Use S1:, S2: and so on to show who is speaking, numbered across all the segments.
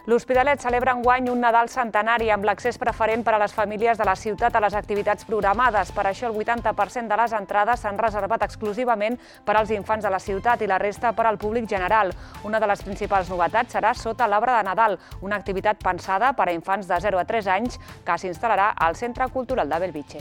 S1: L'Hospitalet celebra enguany un Nadal centenari amb l'accés preferent per a les famílies de la ciutat a les activitats programades. Per això el 80% de les entrades s'han reservat exclusivament per als infants de la ciutat i la resta per al públic general. Una de les principals novetats serà sota l'arbre de Nadal, una activitat pensada per a infants de 0 a 3 anys que s'instal·larà al Centre Cultural de Bellvitge.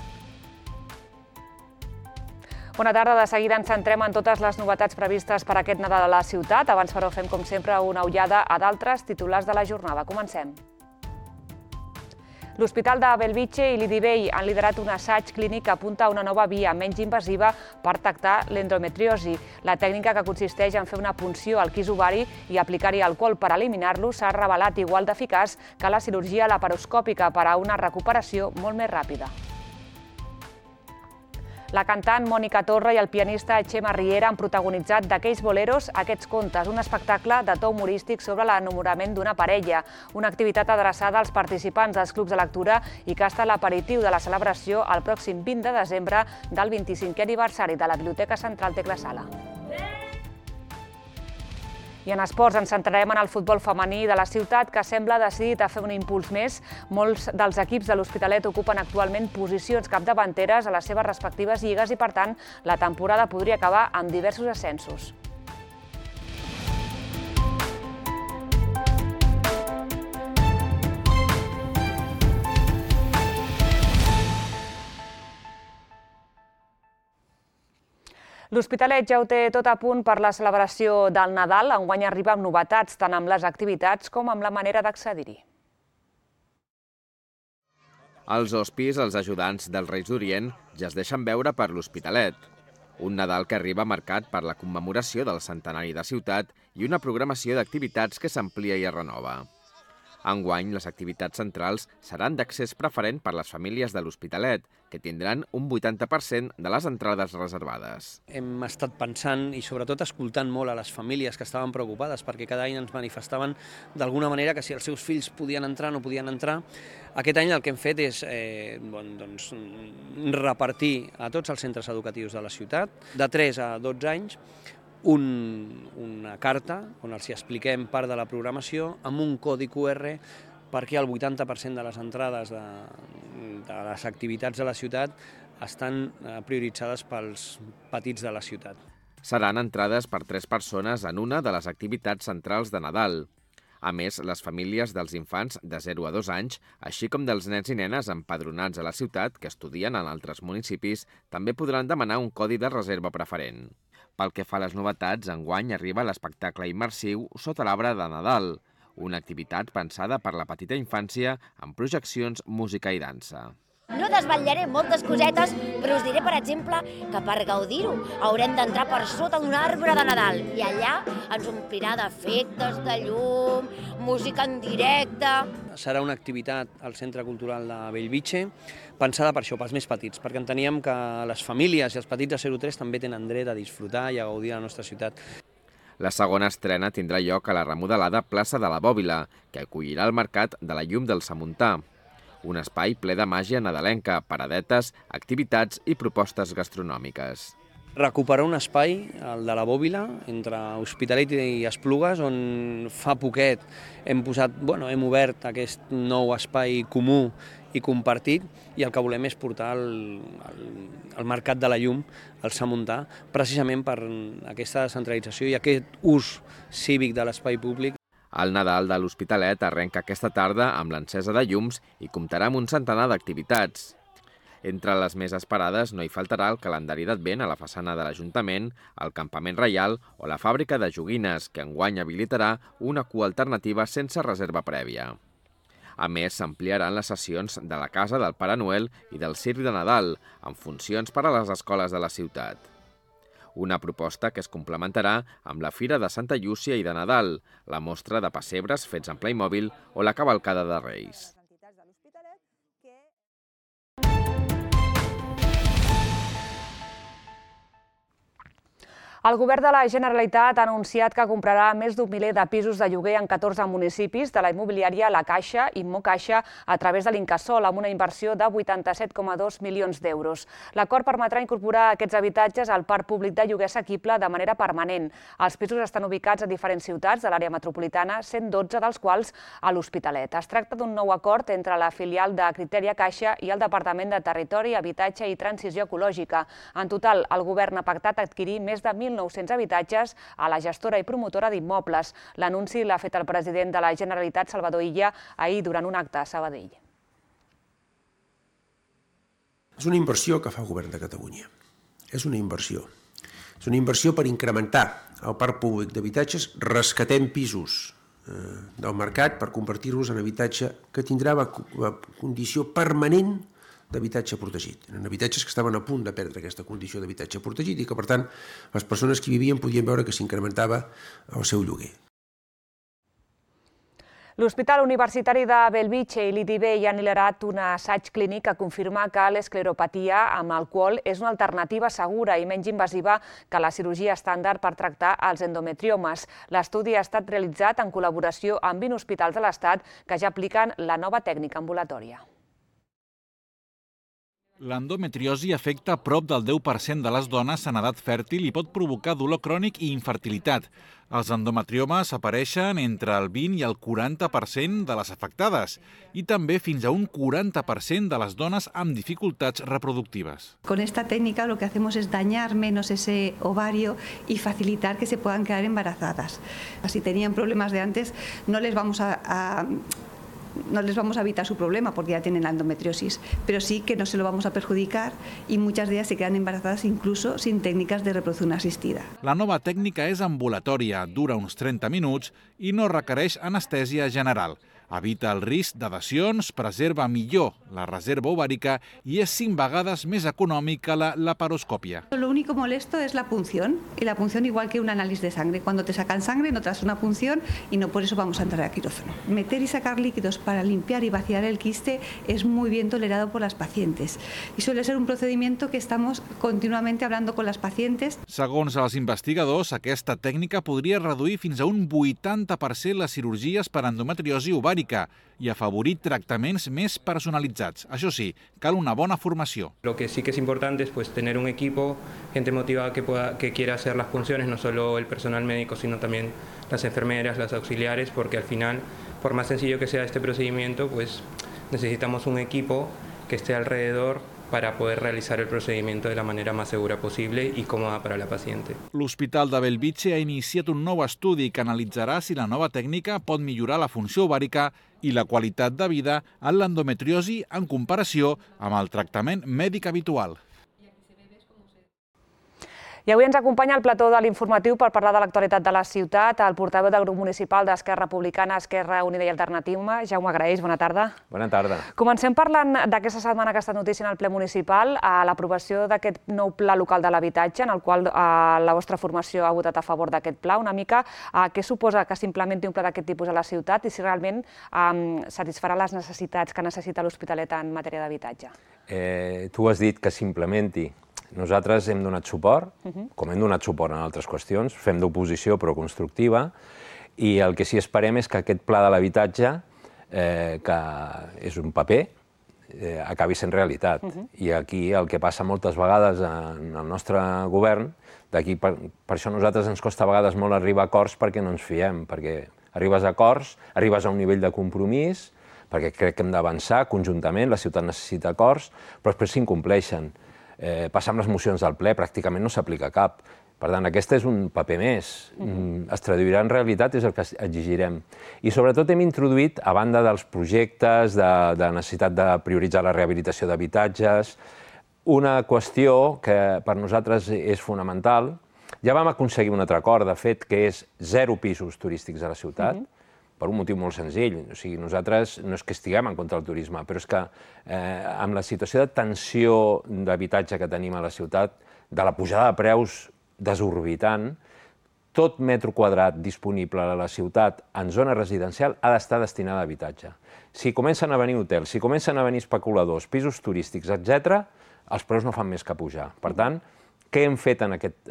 S1: Bona tarda, de seguida ens centrem en totes les novetats previstes per aquest Nadal a la ciutat. Abans, però, fem com sempre una ullada a d'altres titulars de la jornada. Comencem. L'Hospital de Bellvitge i l'IDIVEI han liderat un assaig clínic que apunta a una nova via menys invasiva per tractar l'endometriosi. La tècnica, que consisteix en fer una punció al quis ovari i aplicar-hi alcohol per eliminar-lo, s'ha revelat igual d'eficaç que la cirurgia laparoscòpica per a una recuperació molt més ràpida. La cantant Mònica Torra i el pianista Txema Riera han protagonitzat d'Aquells boleros, aquests contes, un espectacle de to humorístic sobre l'enamorament d'una parella, una activitat adreçada als participants dels clubs de lectura i que ha estat l'aperitiu de la celebració el pròxim 20 de desembre del 25è aniversari de la Biblioteca Central Tecla Sala. I en esports ens centrarem en el futbol femení de la ciutat, que sembla decidit a fer un impuls més. Molts dels equips de l'Hospitalet ocupen actualment posicions capdavanteres a les seves respectives lligues i, per tant, la temporada podria acabar amb diversos ascensos. L'Hospitalet ja ho té tot a punt per la celebració del Nadal. Enguany arriba amb novetats, tant amb les activitats com amb la manera d'accedir-hi.
S2: Els hospis, els ajudants dels Reis d'Orient, ja es deixen veure per l'Hospitalet. Un Nadal que arriba marcat per la commemoració del centenari de ciutat i una programació d'activitats que s'amplia i es renova. Enguany, les activitats centrals seran d'accés preferent per les famílies de l'Hospitalet, que tindran un 80% de les entrades reservades.
S3: Hem estat pensant i sobretot escoltant molt a les famílies que estaven preocupades perquè cada any ens manifestaven d'alguna manera que si els seus fills podien entrar o no podien entrar. Aquest any el que hem fet és repartir a tots els centres educatius de la ciutat, de 3 a 12 anys, una carta on els expliquem part de la programació amb un codi QR perquè el 80% de les entrades de les activitats de la ciutat estan prioritzades pels petits de la ciutat.
S2: Seran entrades per 3 persones en una de les activitats centrals de Nadal. A més, les famílies dels infants de 0 a 2 anys, així com dels nens i nenes empadronats a la ciutat que estudien en altres municipis, també podran demanar un codi de reserva preferent. Pel que fa a les novetats, enguany arriba l'espectacle immersiu Sota l'arbre de Nadal, una activitat pensada per la petita infància amb projeccions, música i dansa.
S4: No desvetllaré moltes cosetes, però us diré, per exemple, que per gaudir-ho haurem d'entrar per sota d'un arbre de Nadal i allà ens omplirà d'efectes, de llum, música en directe.
S3: Serà una activitat al Centre Cultural de Bellvitge pensada per això, pels més petits, perquè enteníem que les famílies i els petits de 0 a 3 també tenen dret a disfrutar i a gaudir de la nostra ciutat.
S2: La segona estrena tindrà lloc a la remodelada plaça de la Bòbila, que acollirà el mercat de la Llum del Samuntà. Un espai ple de màgia nadalenca, paradetes, activitats i propostes gastronòmiques.
S3: Recuperar un espai, el de la Bòbila, entre Hospitalet i Esplugues, on fa poquet hem obert aquest nou espai comú i compartit, i el que volem és portar el Mercat de la Llum al Samuntà, precisament per aquesta descentralització i aquest ús cívic de l'espai públic.
S2: El Nadal de l'Hospitalet arrenca aquesta tarda amb l'encesa de llums i comptarà amb un centenar d'activitats. Entre les més esperades no hi faltarà el calendari d'Advent a la façana de l'Ajuntament, el Campament Reial o la fàbrica de joguines, que enguany habilitarà una cua alternativa sense reserva prèvia. A més, s'ampliaran les sessions de la Casa del Pare Noel i del Circ de Nadal, amb funcions per a les escoles de la ciutat. Una proposta que es complementarà amb la Fira de Santa Llúcia i de Nadal, la mostra de pessebres fets en Playmobil o la cavalcada de Reis.
S1: El govern de la Generalitat ha anunciat que comprarà més d'un miler de pisos de lloguer en 14 municipis de la immobiliària La Caixa, Immocaixa, a través de l'Incasòl, amb una inversió de 87,2 milions d'euros. L'acord permetrà incorporar aquests habitatges al parc públic de lloguer assequible de manera permanent. Els pisos estan ubicats a diferents ciutats de l'àrea metropolitana, 112 dels quals a l'Hospitalet. Es tracta d'un nou acord entre la filial de Criteria Caixa i el Departament de Territori, Habitatge i Transició Ecològica. En total, el govern ha pactat adquirir més de 1.900 habitatges a la gestora i promotora d'immobles. L'anunci l'ha fet el president de la Generalitat, Salvador Illa, ahir durant un acte a Sabadell.
S5: És una inversió que fa el govern de Catalunya. És una inversió. És una inversió per incrementar el parc públic d'habitatges, rescatem pisos del mercat per convertir-los en habitatge que tindrà la condició permanent d'habitatge protegit. Eren habitatges que estaven a punt de perdre aquesta condició d'habitatge protegit i que, per tant, les persones que hi vivien podien veure que s'incrementava el seu lloguer.
S1: L'Hospital Universitari de Bellvitge i l'IDIVEI han liderat un assaig clínic que confirma que l'escleropatia amb alcohol és una alternativa segura i menys invasiva que la cirurgia estàndard per tractar els endometriomes. L'estudi ha estat realitzat en col·laboració amb 20 hospitals de l'Estat que ja apliquen la nova tècnica ambulatòria.
S6: L'endometriosi afecta prop del 10% de les dones en edat fèrtil i pot provocar dolor crònic i infertilitat. Els endometriomes apareixen entre el 20 i el 40% de les afectades i també fins a un 40% de les dones amb dificultats reproductives.
S7: Con esta técnica lo que hacemos es dañar menos ese ovario y facilitar que se puedan quedar embarazadas. Si tenían problemas de antes, no les vamos a evitar su problema porque ya tienen la endometriosis, pero sí que no se lo vamos a perjudicar y muchas de ellas se quedan embarazadas incluso sin técnicas de reproducción asistida.
S6: La nova tècnica és ambulatòria, dura uns 30 minuts i no requereix anestèsia general. Evita el risc d'adhesions, preserva millor la reserva ovàrica i és 5 vegades més econòmic que la laparoscòpia.
S7: Lo único molesto es la punción, y la punción igual que un análisis de sangre. Cuando te sacan sangre no te haces una punción y no por eso vamos a entrar a quirófano. Meter y sacar líquidos para limpiar y vaciar el quiste es muy bien tolerado por las pacientes y suele ser un procedimiento que estamos continuamente hablando con las pacientes.
S6: Segons els investigadors, aquesta tècnica podria reduir fins a un 80% les cirurgies per endometriosi ovàrica i afavorir tractaments més personalitzats. Això sí, cal una bona formació.
S8: Lo que sí que es importante es tener un equipo, gente motivada que quiera hacer las funciones, no solo el personal médico, sino también las enfermeras, las auxiliares, porque al final, por más sencillo que sea este procedimiento, pues necesitamos un equipo que esté alrededor para poder realizar el procedimiento de la manera más segura posible y cómoda para la paciente.
S6: L'Hospital de Bellvitge ha iniciat un nou estudi que analitzarà si la nova tècnica pot millorar la funció ovàrica i la qualitat de vida en l'endometriosi en comparació amb el tractament mèdic habitual.
S1: I avui ens acompanya al plató de l'informatiu per parlar de l'actualitat de la ciutat el portaveu del grup municipal d'Esquerra Republicana, Esquerra Unida i Alternativa, Jaume Graells. Bona tarda.
S9: Bona tarda.
S1: Comencem parlant d'aquesta setmana que ha estat notícia en el ple municipal, l'aprovació d'aquest nou pla local de l'habitatge, en el qual la vostra formació ha votat a favor d'aquest pla. Una mica, què suposa que s'implementi un pla d'aquest tipus a la ciutat i si realment satisfarà les necessitats que necessita l'Hospitalet en matèria d'habitatge?
S9: Tu has dit que s'implementi. Nosaltres hem donat suport, com hem donat suport en altres qüestions, fem d'oposició però constructiva, i el que sí esperem és que aquest pla de l'habitatge, que és un paper, acabi sent realitat. I aquí el que passa moltes vegades en el nostre govern, per això a nosaltres ens costa a vegades molt arribar a acords perquè no ens fiem, perquè arribes a acords, arribes a un nivell de compromís, perquè crec que hem d'avançar conjuntament, la ciutat necessita acords, però després s'incompleixen. Passar amb les mocions del ple, pràcticament no s'aplica cap. Per tant, aquest és un paper més. Es traduirà en realitat, és el que exigirem. I sobretot hem introduït, a banda dels projectes, de necessitat de prioritzar la rehabilitació d'habitatges, una qüestió que per nosaltres és fonamental. Ja vam aconseguir un altre acord, de fet, que és 0 pisos turístics a la ciutat, per un motiu molt senzill. O sigui, nosaltres no és que estiguem en contra del turisme, però és que amb la situació de tensió d'habitatge que tenim a la ciutat, de la pujada de preus desorbitant, tot metro quadrat disponible a la ciutat en zona residencial ha d'estar destinat a habitatge. Si comencen a venir hotels, si comencen a venir especuladors, pisos turístics, etc., els preus no fan més que pujar. Per tant, Què hem fet en aquest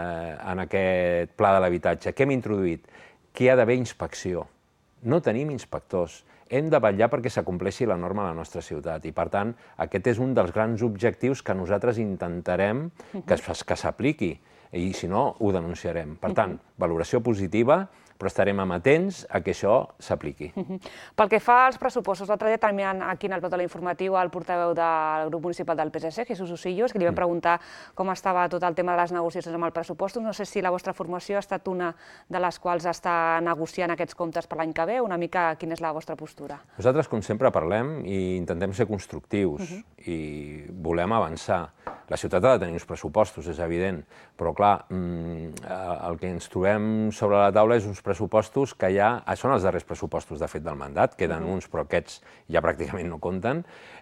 S9: pla de l'habitatge? Què hem introduït? Que hi ha d'haver inspecció. No tenim inspectors. Hem de vetllar perquè s'acompleixi la norma a la nostra ciutat i, per tant, aquest és un dels grans objectius que nosaltres intentarem que s'apliqui i, si no, ho denunciarem. Per tant, valoració positiva, però estarem amatents a que això s'apliqui.
S1: Pel que fa als pressupostos, l'altre dia terminant aquí en el plató informatiu el portaveu del grup municipal del PSC, Jesús Osillos, que li vam preguntar com estava tot el tema de les negociacions amb els pressupostos. No sé si la vostra formació ha estat una de les quals està negociant aquests comptes per l'any que ve, una mica quina és la vostra postura?
S9: Nosaltres, com sempre, parlem i intentem ser constructius i volem avançar. La ciutat ha de tenir uns pressupostos, és evident, però, clar, el que ens trobem sobre la taula és uns pressupostos que ja són els darrers pressupostos, de fet, del mandat, queden uns, però aquests ja pràcticament no compten,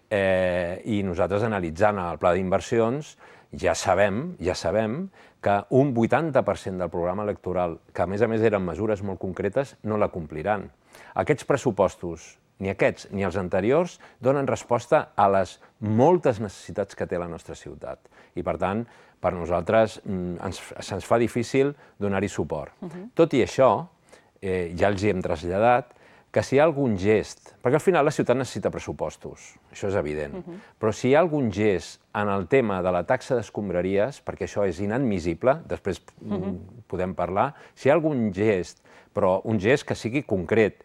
S9: i nosaltres, analitzant el pla d'inversions, ja sabem que un 80% del programa electoral, que a més eren mesures molt concretes, no la compliran. Aquests pressupostos, ni aquests ni els anteriors, donen resposta a les moltes necessitats que té la nostra ciutat. I, per tant, per nosaltres se'ns fa difícil donar-hi suport. Tot i això, ja els hi hem traslladat que si hi ha algun gest, perquè al final la ciutat necessita pressupostos, això és evident, però si hi ha algun gest en el tema de la taxa d'escombraries, perquè això és inadmissible, després podem parlar, si hi ha algun gest, però un gest que sigui concret,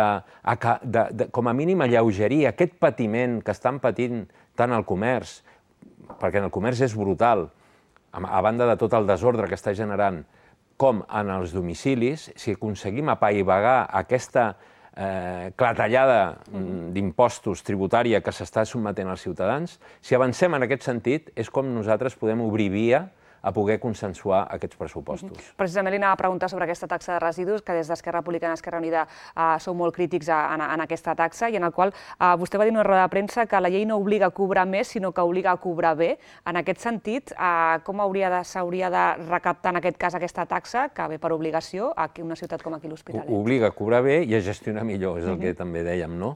S9: de com a mínim alleugerir aquest patiment que estan patint tant el comerç, perquè en el comerç és brutal, a banda de tot el desordre que està generant, com en els domicilis, si aconseguim apaivagar aquesta clatellada d'impostos tributària que s'està sotmetent als ciutadans, si avancem en aquest sentit, és com nosaltres podem obrir via a poder consensuar aquests pressupostos.
S1: Precisament li anava a preguntar sobre aquesta taxa de residus, que des d'Esquerra Republicana i Esquerra Unida sou molt crítics en aquesta taxa, i en el qual vostè va dir en una roda de premsa que la llei no obliga a cobrar més, sinó que obliga a cobrar bé. En aquest sentit, com s'hauria de recaptar en aquest cas aquesta taxa, que ve per obligació, a una ciutat com aquí l'Hospitalet?
S9: Obliga a cobrar bé i a gestionar millor, és el que també dèiem, no?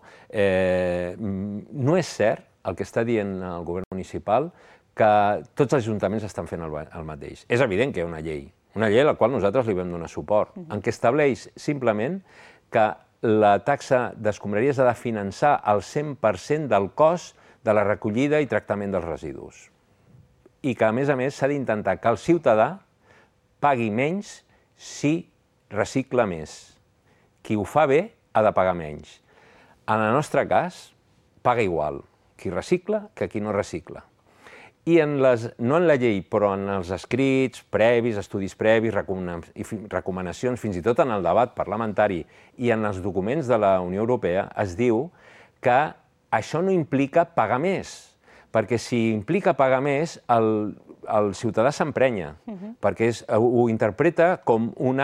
S9: No és cert el que està dient el govern municipal, que tots els ajuntaments estan fent el mateix. És evident que hi ha una llei a la qual nosaltres li vam donar suport, en què estableix simplement que la taxa d'escombraries ha de finançar el 100% del cost de la recollida i tractament dels residus. I que, a més, s'ha d'intentar que el ciutadà pagui menys si recicla més. Qui ho fa bé ha de pagar menys. En el nostre cas, paga igual qui recicla que qui no recicla. I no en la llei, però en els escrits previs, estudis previs, recomanacions, fins i tot en el debat parlamentari i en els documents de la Unió Europea, es diu que això no implica pagar més, perquè si implica pagar més, el ciutadà s'emprenya, perquè ho interpreta com un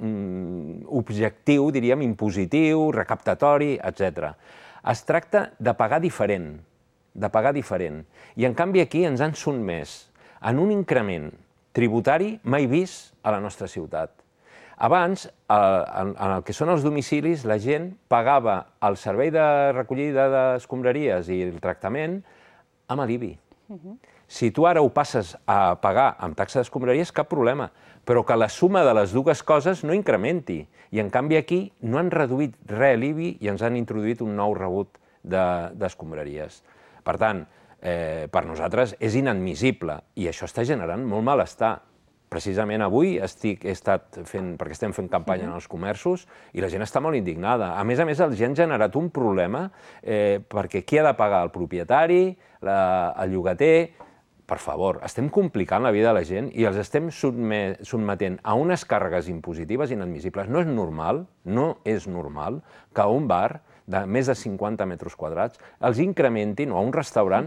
S9: objectiu, diríem, impositiu, recaptatori, etc. Es tracta de pagar diferent, I, en canvi, aquí ens han sotmès en un increment tributari mai vist a la nostra ciutat. Abans, en el que són els domicilis, la gent pagava el servei de recollida d'escombraries i el tractament amb l'IBI. Si tu ara ho passes a pagar amb taxa d'escombraries, cap problema, però que la suma de les dues coses no incrementi. I, en canvi, aquí no han reduït res l'IBI i ens han introduït un nou rebut d'escombraries. Per tant, per nosaltres és inadmissible i això està generant molt malestar. Precisament avui he estat fent, perquè estem fent campanya en els comerços, i la gent està molt indignada. A més, els han generat un problema perquè qui ha de pagar? El propietari, el llogater? Per favor, estem complicant la vida de la gent i els estem sotmetent a unes càrregues impositives inadmissibles. No és normal que un bar de més de 50 metres quadrats els incrementin, o a un restaurant,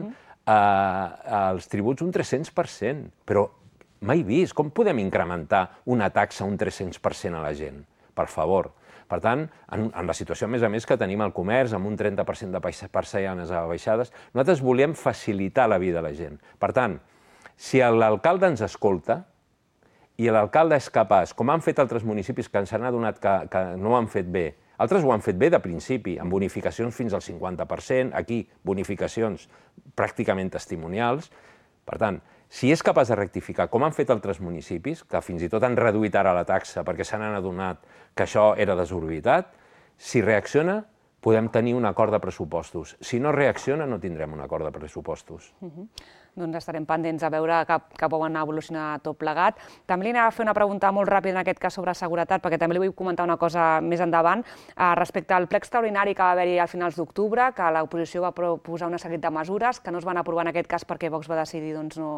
S9: els tributs un 300%. Però mai vist. Com podem incrementar una taxa un 300% a la gent? Per favor. Per tant, en la situació, a més, que tenim el comerç amb un 30% de persianes abaixades, nosaltres volem facilitar la vida a la gent. Per tant, si l'alcalde ens escolta i l'alcalde és capaç, com han fet altres municipis que ens han adonat que no ho han fet bé, altres ho han fet bé de principi, amb bonificacions fins al 50%, aquí bonificacions pràcticament testimonials. Per tant, si és capaç de rectificar, com han fet altres municipis, que fins i tot han reduït ara la taxa perquè se n'han adonat que això era desorbitat, si reacciona, podem tenir un acord de pressupostos. Si no reacciona, no tindrem un acord de pressupostos.
S1: Doncs estarem pendents a veure cap on anar a evolucionar tot plegat. També li anava a fer una pregunta molt ràpida, en aquest cas sobre seguretat, perquè també li vull comentar una cosa més endavant, respecte al ple extraordinari que va haver-hi a finals d'octubre, que l'oposició va proposar una sèrie de mesures que no es van aprovar en aquest cas perquè Vox va decidir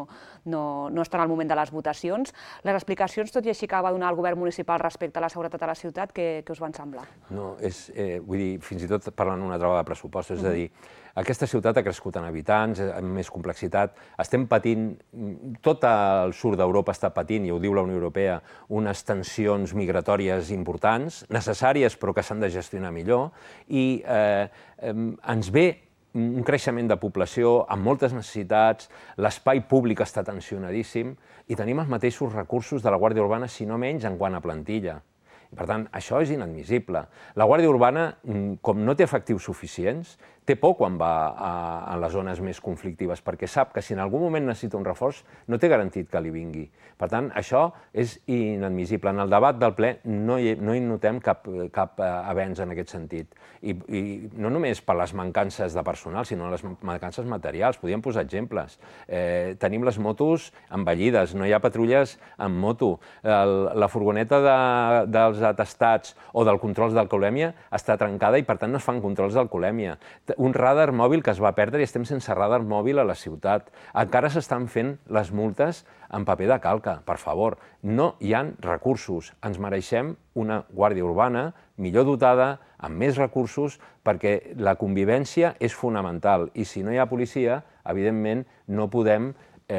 S1: no estar en el moment de les votacions. Les explicacions, tot i així, que va donar el govern municipal respecte a la seguretat a la ciutat, què us van semblar?
S9: No, vull dir, fins i tot parlant una altra vegada de pressupostos, és a dir, aquesta ciutat ha crescut en habitants, amb més complexitat, estem patint, tot el sud d'Europa està patint, i ho diu la Unió Europea, unes tensions migratòries importants, necessàries però que s'han de gestionar millor, i ens ve un creixement de població amb moltes necessitats, l'espai públic està tensionadíssim i tenim els mateixos recursos de la Guàrdia Urbana, si no menys, en quant a plantilla. Per tant, això és inadmissible. La Guàrdia Urbana, com no té efectius suficients, té por quan va a les zones més conflictives, perquè sap que si en algun moment necessita un reforç, no té garantit que li vingui. Per tant, això és inadmissible. En el debat del ple no hi notem cap avenç en aquest sentit. I no només per les mancances de personal, sinó les mancances materials. Podríem posar exemples. Tenim les motos envellides, no hi ha patrulles amb moto. La furgoneta dels atestats o del controls d'alcoholèmia està trencada i, per tant, no es fan controls d'alcoholèmia. Un radar mòbil que es va perdre i estem sense radar mòbil a la ciutat. Encara s'estan fent les multes en paper de calca, per favor. No hi ha recursos. Ens mereixem una Guàrdia Urbana millor dotada, amb més recursos, perquè la convivència és fonamental. I si no hi ha policia, evidentment no podem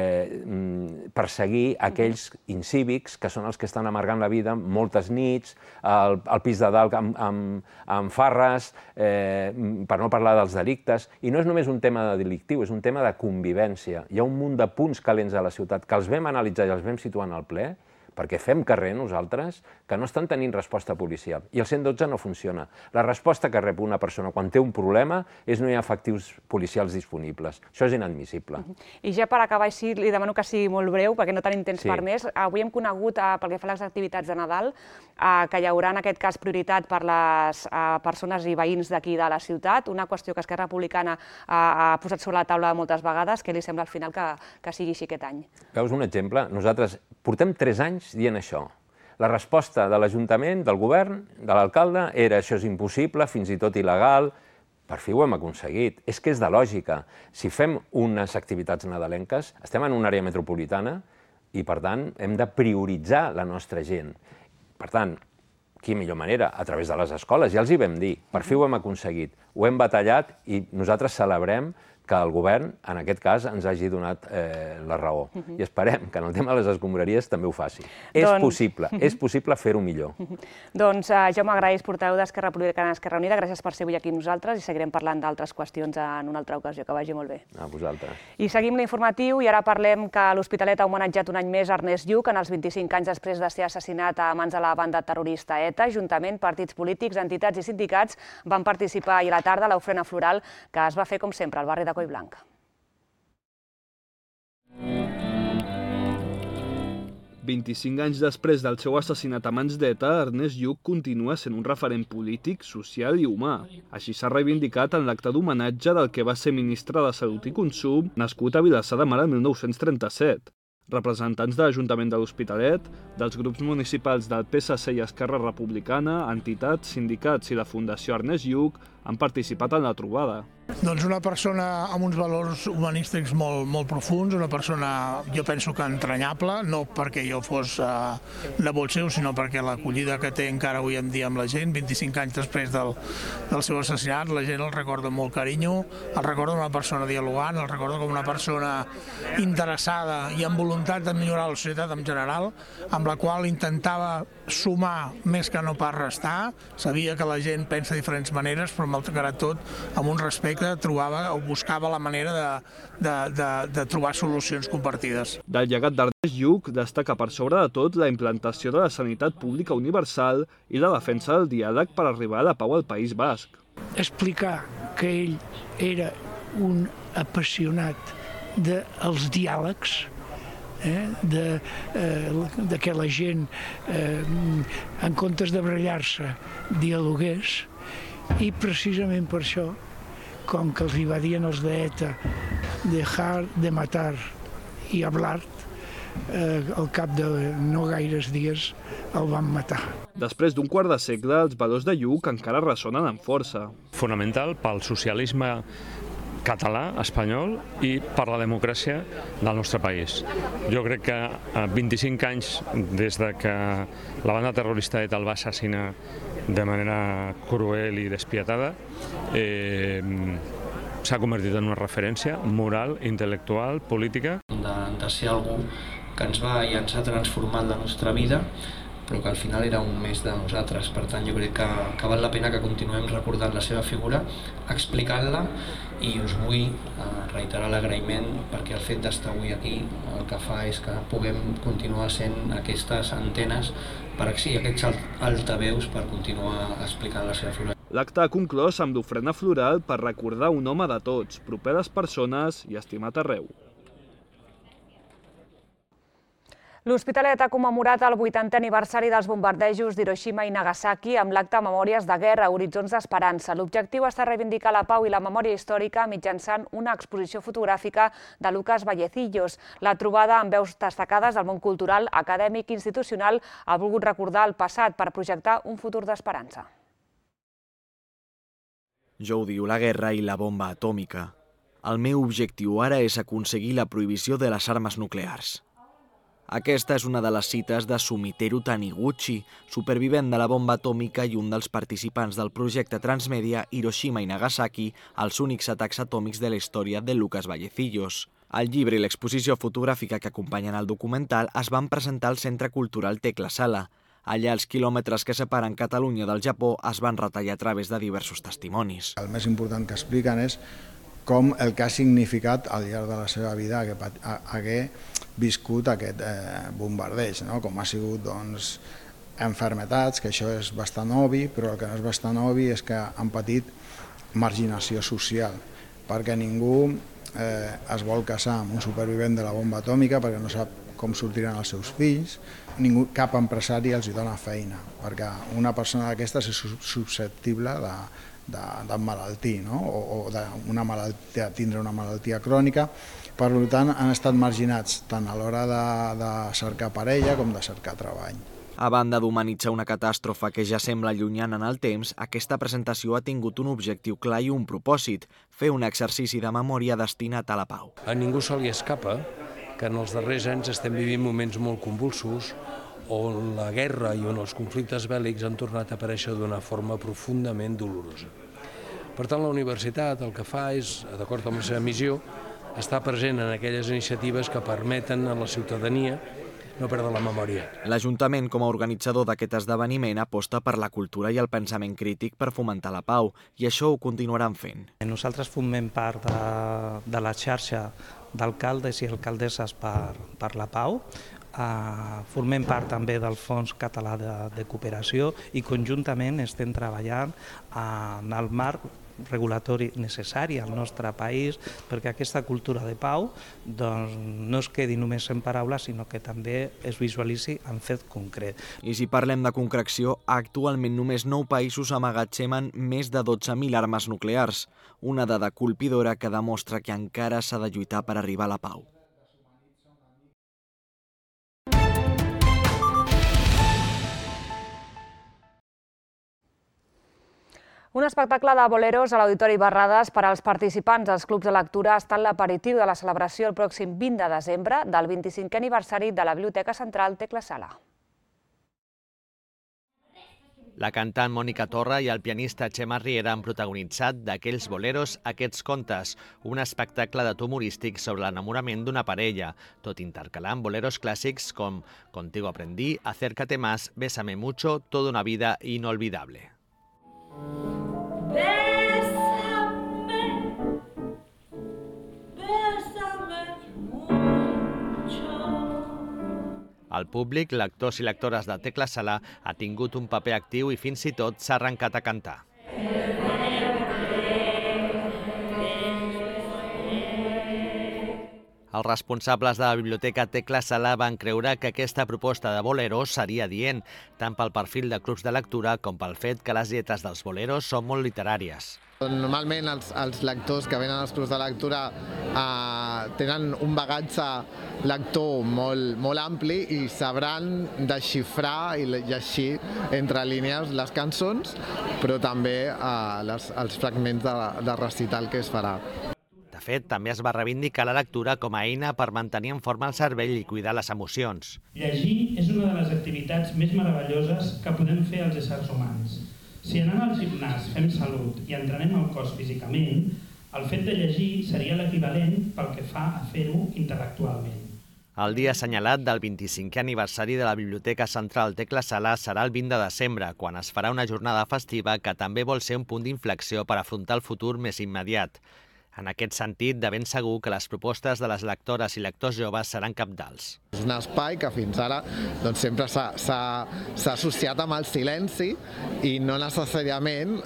S9: perseguir aquells incívics que són els que estan amargant la vida moltes nits, al pis de dalt amb farres, per no parlar dels delictes. I no és només un tema delictiu, és un tema de convivència. Hi ha un munt de punts calents a la ciutat que els vam analitzar i els vam situar en el ple, perquè fem carrer nosaltres, que no estan tenint resposta policial. I el 112 no funciona. La resposta que rep una persona quan té un problema és no hi ha efectius policials disponibles. Això és inadmissible.
S1: I ja per acabar així, li demano que sigui molt breu, perquè no tenim temps per més. Avui hem conegut, pel que fa a les activitats de Nadal, que hi haurà en aquest cas prioritat per les persones i veïns d'aquí de la ciutat, una qüestió que Esquerra Republicana ha posat sobre la taula moltes vegades. Què li sembla al final que sigui així aquest any?
S9: Veus un exemple? Nosaltres portem 3 anys dient això. La resposta de l'Ajuntament, del govern, de l'alcalde, era això és impossible, fins i tot il·legal. Per fi ho hem aconseguit. És que és de lògica. Si fem unes activitats nadalenques, estem en una àrea metropolitana i, per tant, hem de prioritzar la nostra gent. Per tant, quina millor manera? A través de les escoles, ja els hi vam dir. Per fi ho hem aconseguit. Ho hem batallat i nosaltres celebrem que el govern, en aquest cas, ens hagi donat la raó. I esperem que en el tema de les escombraries també ho faci. És possible fer-ho millor.
S1: Doncs Jaume Graells, portaveu d'Esquerra Republicana i Esquerra Unida, gràcies per ser avui aquí amb nosaltres i seguirem parlant d'altres qüestions en una altra ocasió. Que vagi molt bé.
S9: A vosaltres.
S1: I seguim l'informatiu i ara parlem que l'Hospitalet ha homenatjat un any més Ernest Lluch en els 25 anys després de ser assassinat a mans de la banda terrorista ETA. Juntament, partits polítics, entitats i sindicats van participar ahir a la tarda a l'ofrena floral que es va fer, com sempre, al barri de Collblanc.
S10: «25 anys després del seu assassinat a mans d'ETA, Ernest Lluch continua sent un referent polític, social i humà. Així s'ha reivindicat en l'acte d'homenatge del que va ser ministre de Salut i Consum, nascut a Vilassar de Mar el 1937. Representants de l'Ajuntament de l'Hospitalet, dels grups municipals del PSC i Esquerra Republicana, entitats, sindicats i la Fundació Ernest Lluch han participat en la trobada.
S11: Doncs una persona amb uns valors humanístics molt profuns, una persona, jo penso que entranyable, no perquè jo fos nebot seu, sinó perquè l'acollida que té encara avui en dia amb la gent, 25 anys després del seu assassinat, la gent el recorda amb molt carinyo, el recorda com una persona dialogant, el recorda com una persona interessada i amb voluntat de millorar la societat en general, amb la qual intentava sumar més que no pas restar, sabia que la gent pensa de diferents maneres, però malgrat tot, amb un respecte, trobava o buscava la manera de trobar solucions compartides.
S10: Del llegat d'Ernest Lluch destaca per sobre de tot la implantació de la sanitat pública universal i la defensa del diàleg per arribar a la pau al País Basc.
S12: Explicar que ell era un apassionat dels diàlegs de que la gent, en comptes de barallar-se, dialogués, i precisament per això, com que els hi va dir als d'ETA dejar de matar i hablar, al cap de no gaires dies el van matar.
S10: Després d'un quart de segle, els valors de Lluc encara ressonen amb força.
S13: Fonamental pel socialisme català, espanyol, i per la democràcia del nostre país. Jo crec que 25 anys des de que la banda terrorista ETA el va assassinar de manera cruel i despietada, s'ha convertit en una referència moral, intel·lectual, política.
S14: De ser algú que ens va i ens ha transformat la nostra vida, però que al final era un més de nosaltres. Per tant, jo crec que val la pena que continuem recordant la seva figura, explicant-la, i us vull reiterar l'agraïment perquè el fet d'estar avui aquí el que fa és que puguem continuar sent aquestes antenes, aquests altaveus per continuar explicant la seva figura.
S10: L'acte ha conclòs amb l'ofrena floral per recordar un home de tots, proper a les persones i estimat arreu.
S1: L'Hospitalet ha commemorat el 80è aniversari dels bombardejos d'Hiroshima i Nagasaki amb l'acte Memòries de Guerra, Horitzons d'Esperança. L'objectiu està reivindicar la pau i la memòria històrica mitjançant una exposició fotogràfica de Lucas Vallecillos. La trobada amb veus destacades del món cultural, acadèmic i institucional ha volgut recordar el passat per projectar un futur d'esperança.
S15: Jo odio la guerra i la bomba atòmica. El meu objectiu ara és aconseguir la prohibició de les armes nuclears. Aquesta és una de les cites de Sumiteru Taniguchi, supervivent de la bomba atòmica i un dels participants del projecte transmèdia Hiroshima i Nagasaki, els únics atacs atòmics de la història de Lucas Vallecillos. El llibre i l'exposició fotogràfica que acompanyen el documental es van presentar al Centre Cultural Tecla Sala. Allà els quilòmetres que separen Catalunya del Japó es van retallar a través de diversos testimonis.
S16: El més important que expliquen és com el que ha significat al llarg de la seva vida haver viscut aquest bombardeig, com ha sigut enfermetats, que això és bastant obvi, però el que no és bastant obvi és que han patit marginació social, perquè ningú es vol casar amb un supervivent de la bomba atòmica perquè no sap com sortiran els seus fills, cap empresari els dona feina, perquè una persona d'aquestes és susceptible d'emmalaltir o de tindre una malaltia crònica. Per tant, han estat marginats tant a l'hora de cercar parella com de cercar treball.
S15: A banda d'humanitzar una catàstrofe que ja sembla llunyana en el temps, aquesta presentació ha tingut un objectiu clar i un propòsit, fer un exercici de memòria destinat a la pau.
S17: A ningú se li escapa que en els darrers anys estem vivint moments molt convulsos on la guerra i on els conflictes bèl·lics han tornat a aparèixer d'una forma profundament dolorosa. Per tant, la universitat el que fa és, d'acord amb la seva missió, estar present en aquelles iniciatives que permeten a la ciutadania no perdre la memòria.
S15: L'Ajuntament, com a organitzador d'aquest esdeveniment, aposta per la cultura i el pensament crític per fomentar la pau, i això ho continuaran fent.
S18: Nosaltres formem part de la xarxa d'alcaldes i alcaldesses per la pau, formem part també del Fons Català de Cooperació i conjuntament estem treballant en el marc regulatori necessari al nostre país perquè aquesta cultura de pau no es quedi només en paraules, sinó que també es visualitzi en fet concret.
S15: I si parlem de concreció, actualment només 9 països emmagatzemen més de 12.000 armes nuclears, una dada colpidora que demostra que encara s'ha de lluitar per arribar a la pau.
S1: Un espectacle de boleros a l'Auditori Barrades per als participants dels clubs de lectura està en l'aperitiu de la celebració el pròxim 20 de desembre del 25è aniversari de la Biblioteca Central Tecla Sala.
S2: La cantant Mònica Torra i el pianista Xema Riera han protagonitzat d'Aquells boleros aquests contes, un espectacle de to humorístic sobre l'enamorament d'una parella, tot intercalant boleros clàssics com Contigo aprendí, Acércate más, Bésame mucho, Toda una vida inolvidable. El públic, lectors i lectores de Tecla Sala, ha tingut un paper actiu i fins i tot s'ha arrencat a cantar.
S19: Els responsables de la Biblioteca Tecla Sala van creure que aquesta proposta de boleros seria adient, tant pel perfil de clubs de lectura com pel fet que les lletres dels boleros són molt literàries.
S20: Normalment els lectors que venen als clubs de lectura tenen un bagatge lector molt ampli i sabran desxifrar i llegir entre línies les cançons, però també els fragments de recital que es farà.
S19: De fet, també es va reivindicar la lectura com a eina per mantenir en forma el cervell i cuidar les emocions.
S21: Llegir és una de les activitats més meravelloses que podem fer els éssers humans. Si anant al gimnàs fem salut i entrenem el cos físicament, el fet de llegir seria l'equivalent pel que fa a fer-ho intel·lectualment.
S19: El dia assenyalat del 25è aniversari de la Biblioteca Central Tecla Sala serà el 20 de desembre, quan es farà una jornada festiva que també vol ser un punt d'inflexió per afrontar el futur més immediat. En aquest sentit, de ben segur que les propostes de les lectores i lectors joves seran cabdals.
S20: És un espai que fins ara sempre s'ha associat amb el silenci i no necessàriament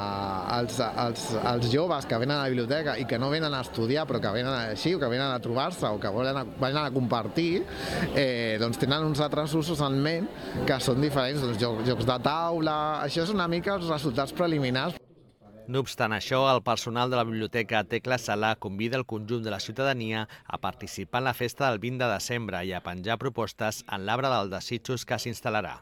S20: els joves que venen a la biblioteca i que no venen a estudiar però que venen així o que venen a trobar-se o que venen a compartir, tenen uns altres usos en ment que són diferents, jocs de taula. Això és una mica els resultats preliminars.
S19: No obstant això, el personal de la Biblioteca Tecla Sala convida el conjunt de la ciutadania a participar en la festa del 20 de desembre i a penjar propostes en l'arbre dels desitjos que s'instal·larà.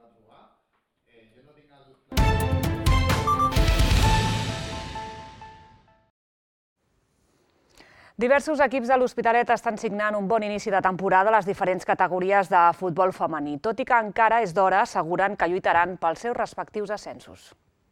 S1: Diversos equips de l'Hospitalet estan signant un bon inici de temporada a les diferents categories de futbol femení, tot i que encara és d'hora, asseguren que lluitaran pels seus respectius ascensos.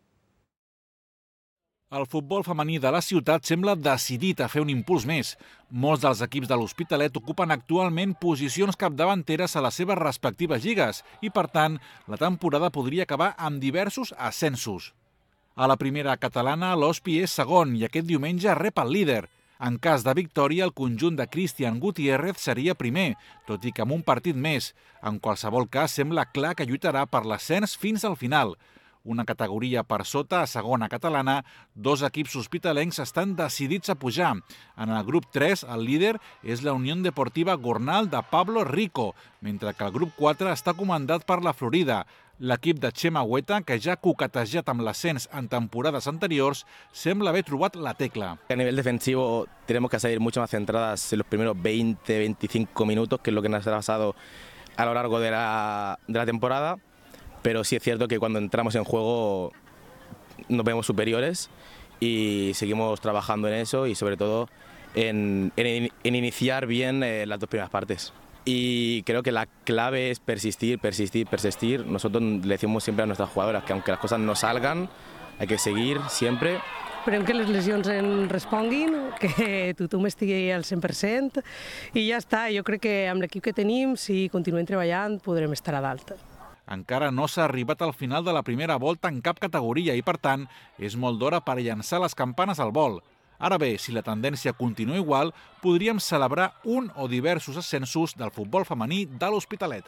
S6: El futbol femení de la ciutat sembla decidit a fer un impuls més. Molts dels equips de l'Hospitalet ocupen actualment posicions capdavanteres a les seves respectives lligues i, per tant, la temporada podria acabar amb diversos ascensos. A la primera catalana, l'Hospi és segon i aquest diumenge rep el líder. En cas de victòria, el conjunt de Cristian Gutiérrez seria primer, tot i que amb un partit més. En qualsevol cas, sembla clar que lluitarà per l'ascens fins al final. Una categoria per sota, a segona catalana, dos equips hospitalencs estan decidits a pujar. En el grup 3, el líder és la Unió Deportiva Gornal de Pablo Rico, mentre que el grup 4 està comandat per la Florida. L'equip de Chema Hueta, que ja ha coquetejat amb l'ascens en temporades anteriors, sembla haver trobat la tecla.
S22: A nivel defensivo tenemos que salir mucho más centradas en los primeros 20-25 minutos, que es lo que nos ha pasado a lo largo de la temporada. Pero sí es cierto que cuando entramos en juego nos vemos superiores y seguimos trabajando en eso y sobre todo en iniciar bien las dos primeras partes. Y creo que la clave es persistir. Nosotros le decimos siempre a nuestras jugadoras que aunque las cosas no salgan, hay que seguir siempre.
S23: Esperem que les lesions en responguin, que tothom estigui al 100% i ja està. Jo crec que amb l'equip que tenim, si continuem treballant, podrem estar a dalt.
S6: Encara no s'ha arribat al final de la primera volta en cap categoria i, per tant, és molt d'hora per llançar les campanes al vol. Ara bé, si la tendència continua igual, podríem celebrar un o diversos ascensos del futbol femení de l'Hospitalet.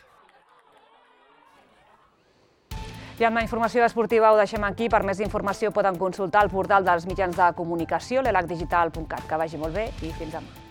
S1: I amb la informació esportiva ho deixem aquí. Per més informació poden consultar el portal dels mitjans de comunicació, l'elacdigital.cat. Que vagi molt bé i fins demà.